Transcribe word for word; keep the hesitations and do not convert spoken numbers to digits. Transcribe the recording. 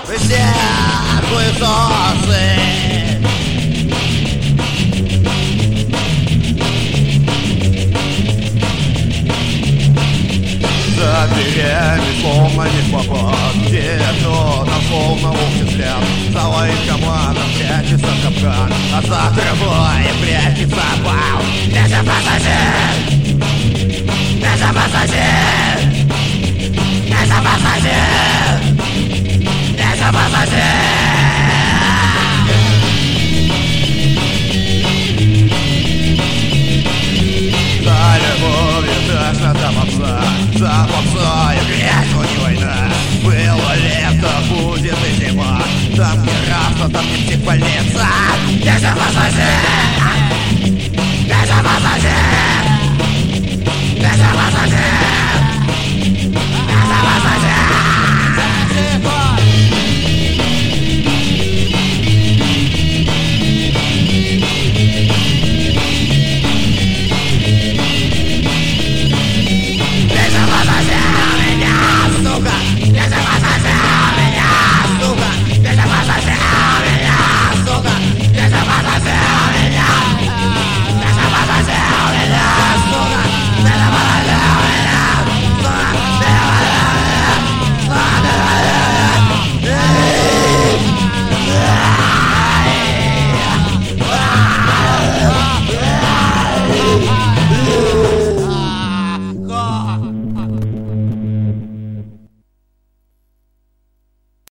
все хуесосы. За дверями словно не попад, где-то на волновых взгляд. За военкоматом прячется капкан, а за травой прячется бал. Это пассажир! Это пассажир! Это пассажир! Это пассажир! За любовью тошнота попса, за попсою грязь, но не война. Было лето, будет и зима, там не рабство, там не психбольница. Это пассажир!